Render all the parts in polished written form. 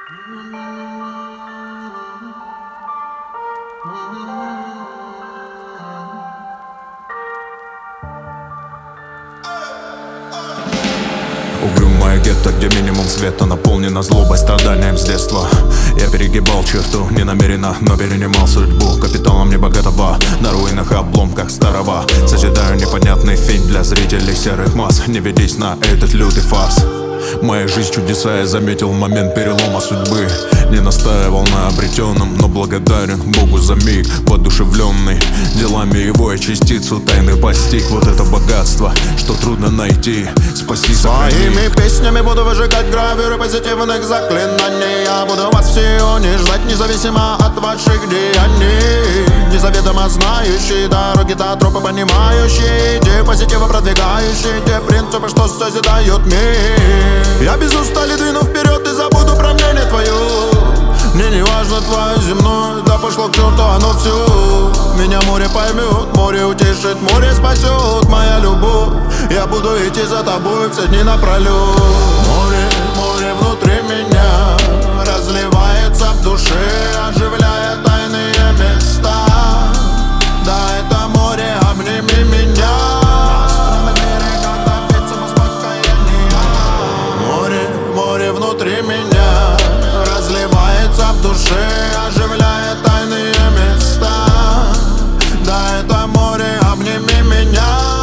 Угрюмое гетто, где минимум света наполнено злобой, страданием с детства. Я перегибал черту, не намеренно, но перенимал судьбу капиталом небогатого. На руинах и обломках старого созидаю непонятный фильм для зрителей серых масс. Не ведись на этот лютый фарс. Моя жизнь чудеса, я заметил в момент перелома судьбы. Не настаивал на обретенном, но благодарен Богу за миг, воодушевленный делами его и частицу тайны постиг. Вот это богатство, что трудно найти. Спаси, сохрани. Своими песнями буду выжигать гравюры позитивных заклинаний. Я буду вас все унижать, независимо от ваших деяний. Незаведомо знающие дороги до тропы, понимающие идеи позитива, продвигающие те принципы, что созидают мир. Я без устали двину вперед и забуду про мнение твое. Мне не важно твое земное, да пошло к черту оно все. Меня море поймет, море утешит, море спасет. Моя любовь, я буду идти за тобой все дни напролет. Море, море внутри меня разливается в душе, оживляя тайные места. Да, это море, обними меня. Море внутри меня разливается в душе, оживляя тайные места. Да, это море, обними меня.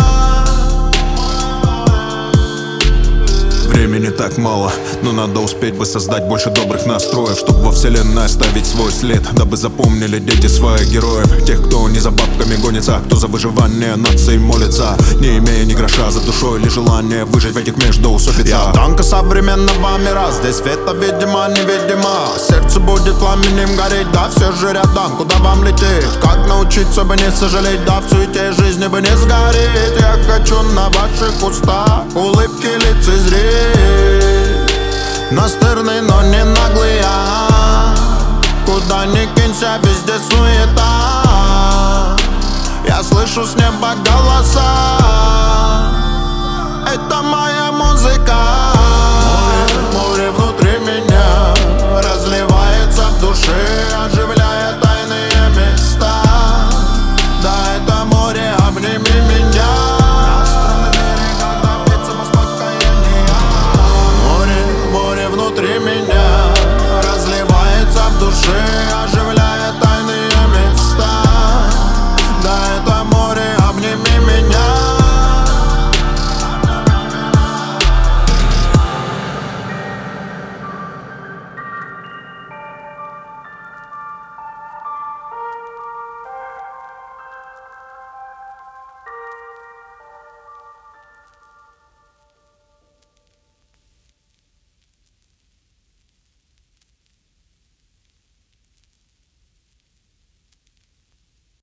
Времени так мало, но надо успеть бы создать больше добрых настроев, чтобы во вселенной оставить свой след, дабы запомнили дети своих героев. Тех, кто не за бабками гонится, кто за выживание нации молится, не имея ни гроша за душой или желание выжить в этих междоусобицах. Я танка современного мира, здесь света видимо, невидимо. Сердце будет пламенем гореть, да все же рядом, куда вам лететь? Как научиться бы не сожалеть, да в суете жизни бы не сгореть? Я хочу на ваших устах улыбки лицезреть. Настырный, но не наглый я. Куда ни кинься, везде суета. Я слышу с неба голоса. Это моя